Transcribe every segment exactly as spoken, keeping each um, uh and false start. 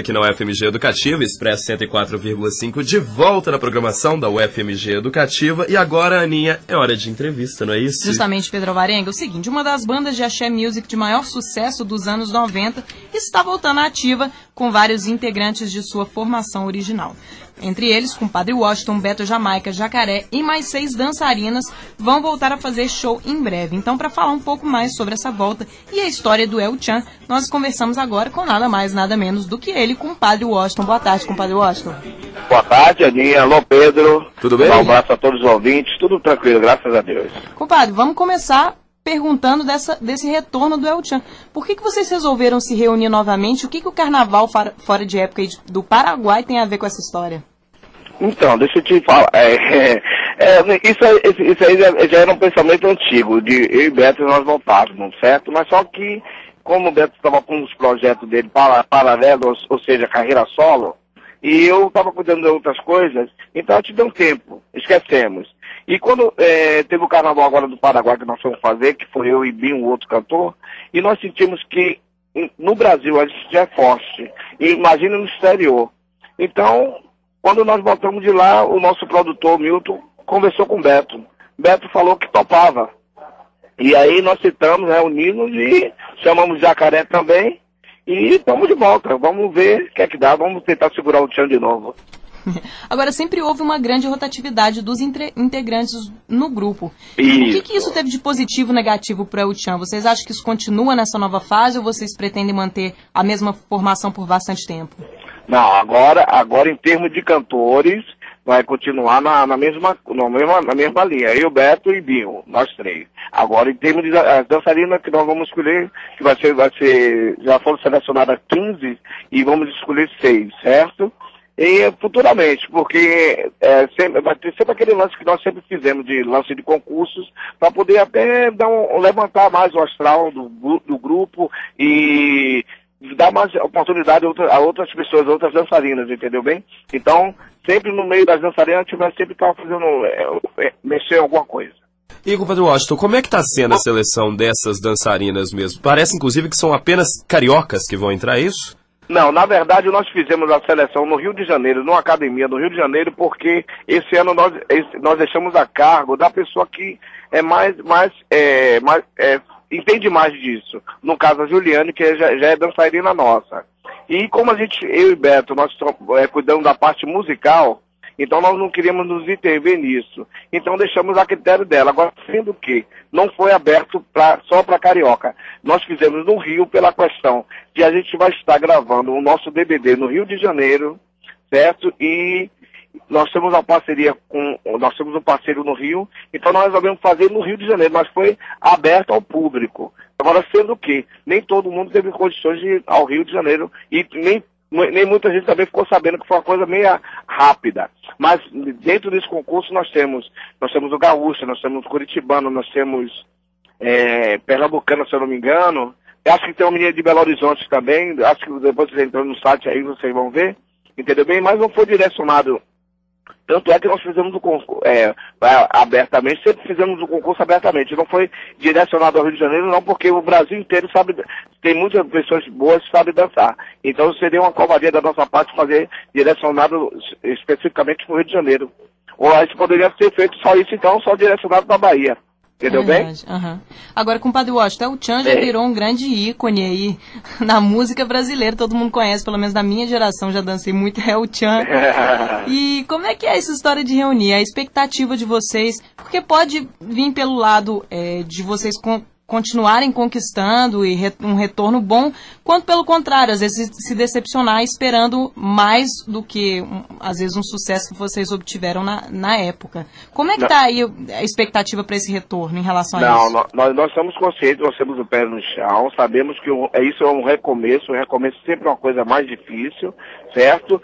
aqui na U F M G Educativa, Expresso cento e quatro vírgula cinco, de volta na programação da U F M G Educativa. E agora, Aninha, é hora de entrevista, não é isso? Justamente, Pedro Alvarenga. O seguinte, uma das bandas de axé music de maior sucesso dos anos noventa está voltando à ativa com vários integrantes de sua formação original. Entre eles, Compadre Washington, Beto Jamaica, Jacaré e mais seis dançarinas vão voltar a fazer show em breve. Então, para falar um pouco mais sobre essa volta e a história do El Chan, nós conversamos agora com nada mais, nada menos do que ele, Compadre Washington. Boa tarde, Compadre Washington. Boa tarde, Aninha. Alô, Pedro. Tudo bem? Um abraço a todos os ouvintes. Tudo tranquilo, graças a Deus. Compadre, vamos começar perguntando dessa, desse retorno do El Chan. Por que, que vocês resolveram se reunir novamente? O que, que o carnaval fora, fora de época do Paraguai tem a ver com essa história? Então, deixa eu te falar. É, é, é, isso, isso aí já, já era um pensamento antigo, de eu e Beto nós voltávamos, certo? Mas só que, como o Beto estava com os projetos dele para, paralelos, ou seja, carreira solo, e eu estava cuidando de outras coisas, então a gente deu um tempo, esquecemos. E quando é, teve o carnaval agora do Paraguai que nós fomos fazer, que foi eu e Binho, o outro cantor, e nós sentimos que no Brasil a gente já é forte, e imagina no exterior. Então, quando nós voltamos de lá, o nosso produtor, Milton, conversou com o Beto. Beto falou que topava. E aí nós citamos, reunimos e chamamos Jacaré também, e estamos de volta. Vamos ver o que é que dá, vamos tentar segurar o Tchan de novo. Agora, sempre houve uma grande rotatividade dos integrantes no grupo. Isso. O que, que isso teve de positivo ou negativo para o Tchan? Vocês acham que isso continua nessa nova fase ou vocês pretendem manter a mesma formação por bastante tempo? Não, agora, agora em termos de cantores, vai continuar na, na, mesma, na, mesma, na mesma linha. Eu, Beto e Binho, nós três. Agora, em termos de as dançarinas que nós vamos escolher, que vai ser, vai ser, já foram selecionadas quinze e vamos escolher seis, certo? E futuramente, porque é, sempre, vai ter sempre aquele lance que nós sempre fizemos, de lance de concursos, para poder até dar um, levantar mais o astral do, do grupo e dar mais oportunidade a, outra, a outras pessoas, a outras dançarinas, entendeu bem? Então, sempre no meio das dançarinas, a gente vai sempre estar fazendo, é, é, mexer em alguma coisa. E, compadre Washington, como é que está sendo a seleção dessas dançarinas mesmo? Parece, inclusive, que são apenas cariocas que vão entrar, é isso? Não, na verdade nós fizemos a seleção no Rio de Janeiro, numa academia no Rio de Janeiro, porque esse ano nós, esse, nós deixamos a cargo da pessoa que é mais, mais, é, mais é, entende mais disso. No caso a Juliane, que já, já é dançarina nossa. E como a gente, eu e Beto, nós é, cuidamos da parte musical, então nós não queríamos nos intervir nisso. Então deixamos a critério dela. Agora, sendo que não foi aberto pra, só para carioca. Nós fizemos no Rio pela questão de a gente vai estar gravando o nosso D V D no Rio de Janeiro, certo? E nós temos uma parceria com, nós temos um parceiro no Rio, então nós resolvemos fazer no Rio de Janeiro, mas foi aberto ao público. Agora, sendo que nem todo mundo teve condições de ir ao Rio de Janeiro e nem Nem muita gente também ficou sabendo que foi uma coisa meio rápida. Mas dentro desse concurso nós temos, nós temos o Gaúcho, nós temos o Curitibano, nós temos é, Pernambucano, se eu não me engano. Eu acho que tem uma menina de Belo Horizonte também, acho que depois vocês entram no site aí, vocês vão ver, entendeu bem? Mas não foi direcionado. Tanto é que nós fizemos o concurso é, abertamente, sempre fizemos o concurso abertamente. Não foi direcionado ao Rio de Janeiro, não, porque o Brasil inteiro sabe, tem muitas pessoas boas que sabem dançar. Então seria uma covardia da nossa parte fazer direcionado especificamente para o Rio de Janeiro. Ou a gente poderia ter feito só isso, então, só direcionado para a Bahia. Entendeu bem? Uhum. Agora, compadre Washington, o Tchan já é. virou um grande ícone aí na música brasileira. Todo mundo conhece, pelo menos da minha geração, já dancei muito, é o Tchan. E como é que é essa história de reunir? A expectativa de vocês, porque pode vir pelo lado é, de vocês com, continuarem conquistando e re, um retorno bom, quanto pelo contrário, às vezes se decepcionar esperando mais do que, um, às vezes, um sucesso que vocês obtiveram na, na época. Como é que está aí a expectativa para esse retorno em relação não, a isso? Não, nós, nós estamos conscientes, nós temos o pé no chão, sabemos que um, isso é um recomeço, um recomeço sempre é uma coisa mais difícil, certo?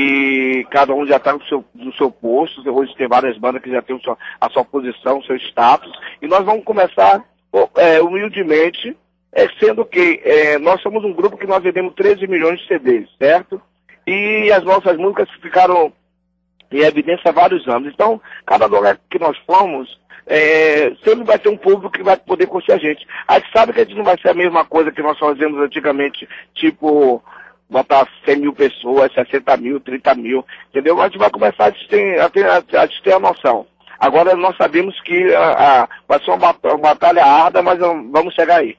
E cada um já está no seu, no seu posto, hoje tem várias bandas que já têm a sua posição, o seu status, e nós vamos começar É, humildemente, é, sendo que é, nós somos um grupo que nós vendemos treze milhões de C Ds, certo? E as nossas músicas ficaram em evidência há vários anos. Então, cada lugar que nós fomos, é, sempre vai ter um público que vai poder curtir a gente. A gente sabe que a gente não vai ser a mesma coisa que nós fazíamos antigamente, tipo, botar cem mil pessoas, sessenta mil, trinta mil, entendeu? A gente vai começar a ter a, ter, a, ter a noção. Agora nós sabemos que a, a, vai ser uma, uma batalha árdua, mas vamos chegar aí.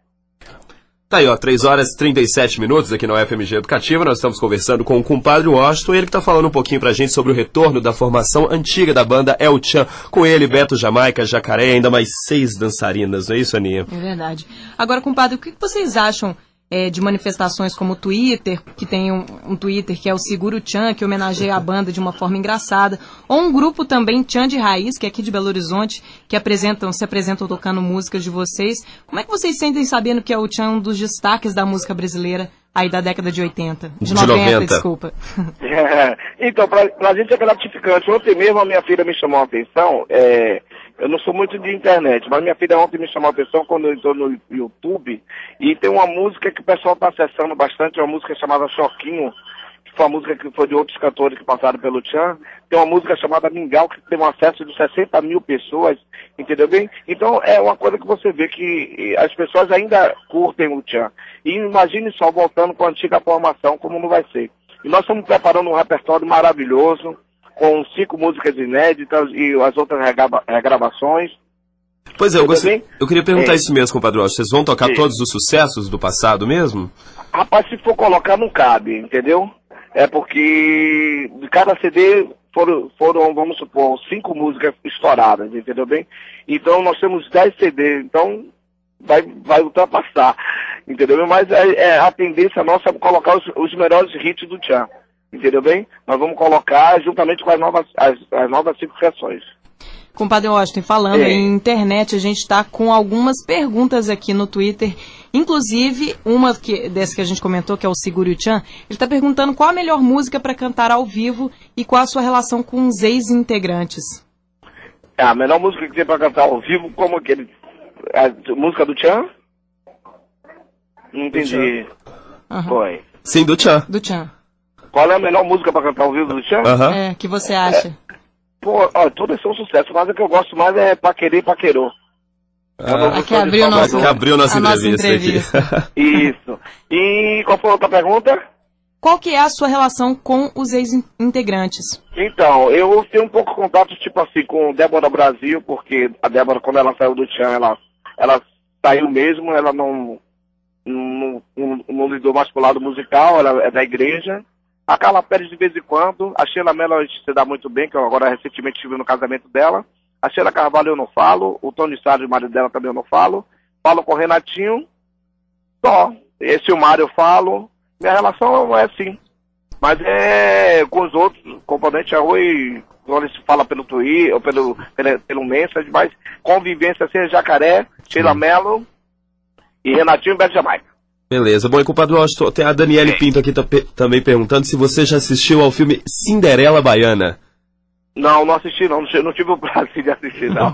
Tá aí, ó, três horas e trinta e sete minutos aqui no F M G Educativa. Nós estamos conversando com o compadre Washington, ele que tá falando um pouquinho pra gente sobre o retorno da formação antiga da banda El Chan. Com ele, Beto Jamaica, Jacaré e ainda mais seis dançarinas, não é isso, Aninha? É verdade. Agora, compadre, o que vocês acham é, de manifestações como o Twitter, que tem um, um Twitter que é o Seguro Chan, que homenageia a banda de uma forma engraçada, ou um grupo também, Chan de Raiz, que é aqui de Belo Horizonte, que apresentam, se apresentam tocando músicas de vocês. Como é que vocês sentem sabendo que é o Chan um dos destaques da música brasileira aí da década de oitenta? De, de noventa, noventa, desculpa. É, então, pra, pra gente é gratificante. Ontem mesmo a minha filha me chamou a atenção, é, eu não sou muito de internet, mas minha filha ontem me chamou a atenção quando eu estou no YouTube, e tem uma música que o pessoal está acessando bastante, uma música chamada Choquinho, que foi uma música que foi de outros cantores que passaram pelo Chan. Tem uma música chamada Mingau, que tem um acesso de sessenta mil pessoas, entendeu bem? Então é uma coisa que você vê que as pessoas ainda curtem o Chan. E imagine só, voltando com a antiga formação, como não vai ser. E nós estamos preparando um repertório maravilhoso, com cinco músicas inéditas e as outras regrava regravações. Pois é, eu, gost... eu queria perguntar é. isso mesmo, compadre Washington. Vocês vão tocar Sim. todos os sucessos do passado mesmo? Rapaz, se for colocar, não cabe, entendeu? É porque de cada C D foram, foram, vamos supor, cinco músicas estouradas, entendeu bem? Então nós temos dez C Ds, então vai, vai ultrapassar, entendeu bem? Mas é, é, a tendência nossa é colocar os, os melhores hits do Chan, entendeu bem? Nós vamos colocar juntamente com as novas, as, as novas cinco canções. Compadre Washington, falando é. em internet, a gente está com algumas perguntas aqui no Twitter, inclusive uma que, dessa que a gente comentou, que é o Seguro Chan, ele está perguntando qual a melhor música para cantar ao vivo e qual a sua relação com os ex-integrantes. É, a melhor música que tem para cantar ao vivo, como aquele... A música do Chan? Não entendi. Uhum. Foi. Sim, do Chan. Do Chan. Qual é a melhor música para cantar ao vivo do Chan? Uhum. É, que você acha? É. Pô, ó, todas são sucesso, mas o que eu gosto mais é Paquerê, Paquerô. Ah, aqui abriu, nosso, que abriu nossa a entrevista, nossa entrevista. Aqui. Isso. E qual foi a outra pergunta? Qual que é a sua relação com os ex-integrantes? Então, eu tenho um pouco de contato, tipo assim, com Débora Brasil, porque a Débora, quando ela saiu do Chan, ela, ela saiu mesmo, ela não, não, não, não lidou mais pro lado musical, ela é da igreja. A Carla Pérez de vez em quando, a Sheila Mello a gente se dá muito bem, que eu agora recentemente estive no casamento dela. A Sheila Carvalho eu não falo, o Tony Sardi, o marido dela, também eu não falo. Falo com o Renatinho, só. Esse o Mário eu falo. Minha relação é assim. Mas é com os outros, componente é oi, quando se fala pelo Twitter, ou pelo, pelo, pelo message, mas convivência assim é Jacaré, Sheila Mello e Renatinho e Beto Jamaica. Beleza. Bom, e compadre Washington, tem a Daniele Pinto aqui também perguntando se você já assistiu ao filme Cinderela Baiana. Não, não assisti não, não, não tive o prazer de assistir não.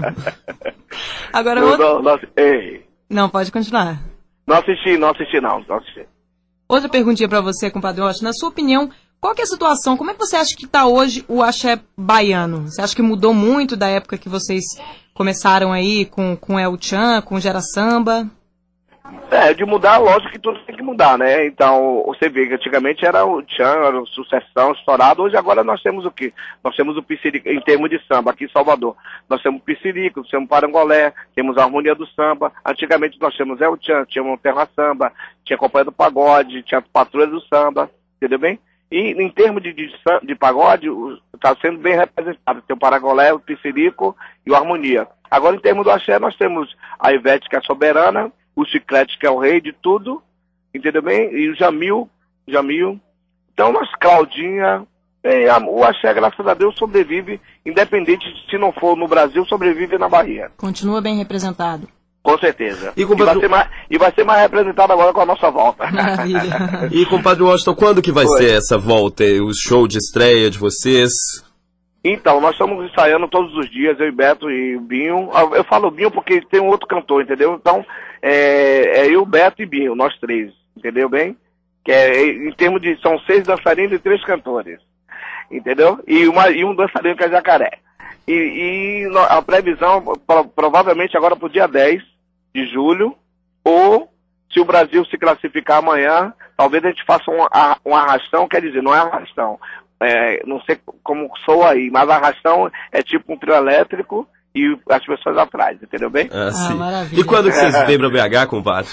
Agora, não, outra... não, não, ei. não, pode continuar. Não assisti, não assisti não, não assisti. Outra perguntinha pra você, compadre Washington. Na sua opinião, qual que é a situação, como é que você acha que tá hoje o axé baiano? Você acha que mudou muito da época que vocês começaram aí com, com El Chan, com Gera Samba? É, de mudar, lógico que tudo tem que mudar, né? Então, você vê que antigamente era o Chan, era o Sucessão, estourado. Hoje, agora, nós temos o quê? Nós temos o Piscirico, em termos de samba, aqui em Salvador. Nós temos o Piscirico, temos o Parangolé, temos a Harmonia do Samba. Antigamente, nós tínhamos El Chan, tínhamos Terra Samba, tinha a Companhia do Pagode, tinha a Patrulha do Samba, entendeu bem? E, em termos de, de, de pagode, está sendo bem representado. Tem o Parangolé, o Piscirico e o Harmonia. Agora, em termos do axé, nós temos a Ivete, que é soberana, o Chiclete, que é o rei de tudo, entendeu bem? E o Jamil, Jamil. Então, nós, Claudinha, e a, o axé, graças a Deus, sobrevive, independente de se não for no Brasil, sobrevive na Bahia. Continua bem representado. Com certeza. E, compadre... e, vai, ser mais, e vai ser mais representado agora com a nossa volta. Maravilha. E, compadre Washington, quando que vai Oi. ser essa volta, o show de estreia de vocês? Então, nós estamos ensaiando todos os dias, eu e Beto e o Binho. Eu falo Binho porque tem um outro cantor, entendeu? Então, é, é eu, Beto e Binho, nós três, entendeu bem? Que é, em termos de, são seis dançarinos e três cantores, entendeu? E, uma, e um dançarino que é Jacaré. E, e a previsão, pro, provavelmente agora para o dia dez de julho, ou se o Brasil se classificar amanhã, talvez a gente faça um, um arrastão, quer dizer, não é arrastão, é, não sei como sou aí, mas arrastão é tipo um trio elétrico e as pessoas atrás, entendeu bem? Ah, Ah, sim. maravilha. E quando que vocês vêm para B H, compadre?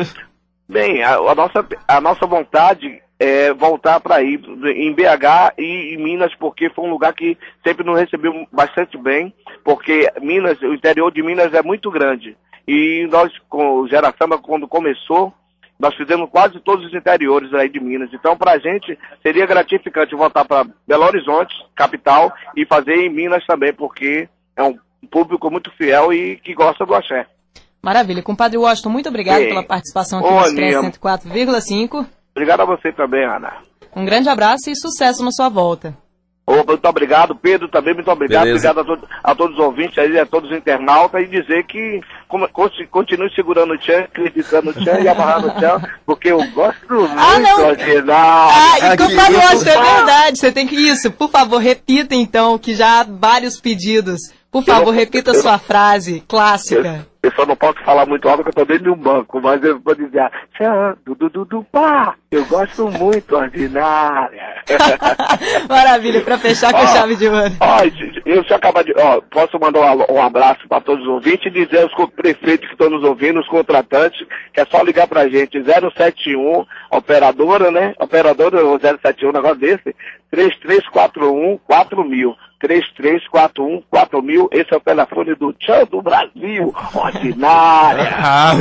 Bem, a, a, nossa, a nossa vontade é voltar para aí, em B H e em Minas, porque foi um lugar que sempre nos recebeu bastante bem, porque Minas, o interior de Minas é muito grande. E nós, com o Gera Samba, quando começou, nós fizemos quase todos os interiores aí de Minas. Então, para a gente, seria gratificante voltar para Belo Horizonte, capital, e fazer em Minas também, porque é um público muito fiel e que gosta do axé. Maravilha. Compadre Washington, muito obrigado Sim. pela participação aqui Ô, no Expresso Aninha. cento e quatro vírgula cinco. Obrigado a você também, Ana. Um grande abraço e sucesso na sua volta. Ô, muito obrigado, Pedro, também muito obrigado. Beleza. Obrigado a, to a todos os ouvintes aí, a todos os internautas, e dizer que como, continue segurando o tchan, criticando o tchan e amarrando o tchan, porque eu gosto muito Ah, não. de Ah, e Aqui, compadre eu- Washington, é verdade. Você tem que isso. Por favor, repita então, que já há vários pedidos. Por favor, não- repita a eu sua frase clássica. Eu só não posso falar muito alto porque eu tô dentro de um banco, mas eu vou dizer, tchan, du, du, du, du, pá, eu gosto muito, ordinária. Maravilha, pra fechar com Ó, chave de ouro. Ó, eu se acabar de. Ó, posso mandar um, um abraço para todos os ouvintes e dizer aos co- prefeitos que estão nos ouvindo, os contratantes, que é só ligar pra gente, zero sete um, operadora, né? Operadora zero sete um, um negócio desse, três três quatro um quatro mil. três três quatro um quatro mil, esse é o telefone do Tchan do Brasil, ordinária. Ah,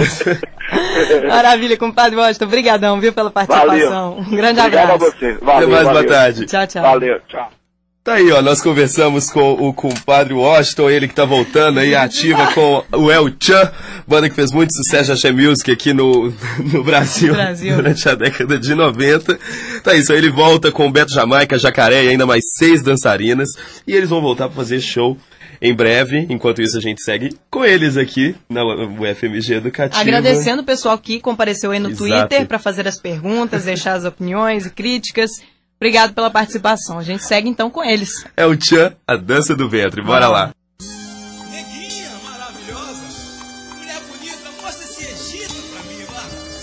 Maravilha, compadre Washington. Obrigadão, viu, pela participação. Um grande Obrigado abraço. a você. até Valeu, mais, boa valeu. tarde. Tchau, tchau. Valeu, tchau. Tá aí, ó, nós conversamos com o compadre Washington, ele que tá voltando aí, ativa com o El Chan, banda que fez muito sucesso de axé music aqui no, no Brasil, Brasil. durante a década de noventa. Tá isso, aí ele volta com o Beto Jamaica, Jacaré e ainda mais seis dançarinas, e eles vão voltar pra fazer show em breve. Enquanto isso, a gente segue com eles aqui na U F M G Educativa. Agradecendo o pessoal que compareceu aí no Exato. Twitter para fazer as perguntas, deixar as opiniões e críticas. Obrigado pela participação. A gente segue então com eles. El Chan, a dança do ventre. Bora lá. Neguinha maravilhosa, mulher bonita, mostra esse Egito pra mim, vá.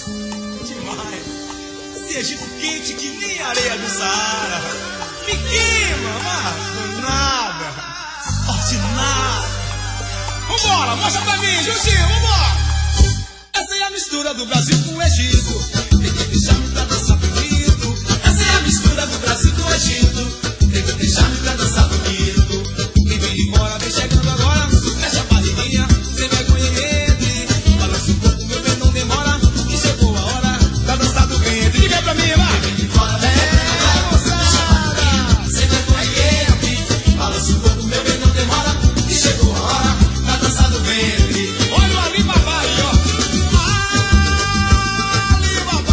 Demais. Esse Egito quente que nem areia do Saara. Me queima, vá. Nada. Ordinário. Vambora, mostra pra mim, Juntinho, vambora. Essa é a mistura do Brasil com o Egito. Tem que deixar-me pra dançar bonito. Essa é a mistura do Brasil com o Egito. Tem que deixar-me pra dançar bonito. Quem vem de fora vem chegando agora. Fecha a barriguinha, sem vergonha entre. Balança um pouco, meu bem, não demora. Que chegou a hora da dança do ventre. Diga pra mim, vai. Quem vem de fora vem chegando agora. Sem vergonha entre. Balança um pouco, meu bem, não demora. Que chegou a hora da dança do ventre. Olha o Ali Babai, ó. Ali Babai.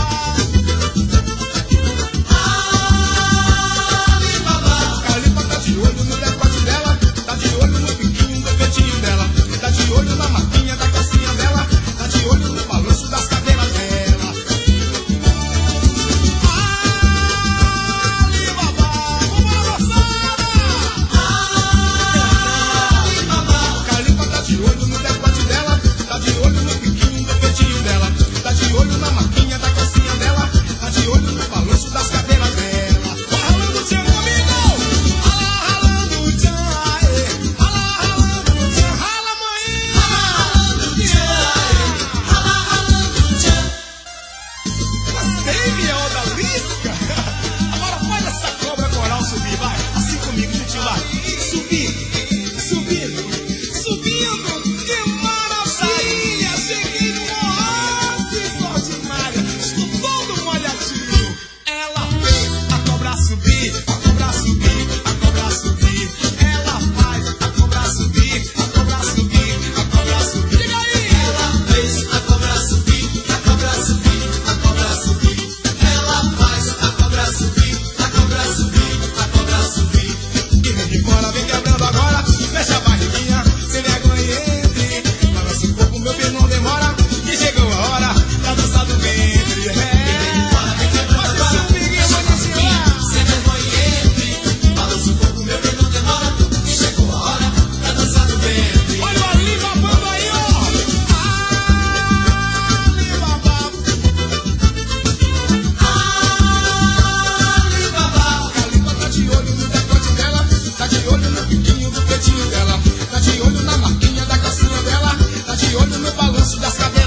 balanço das cabeças.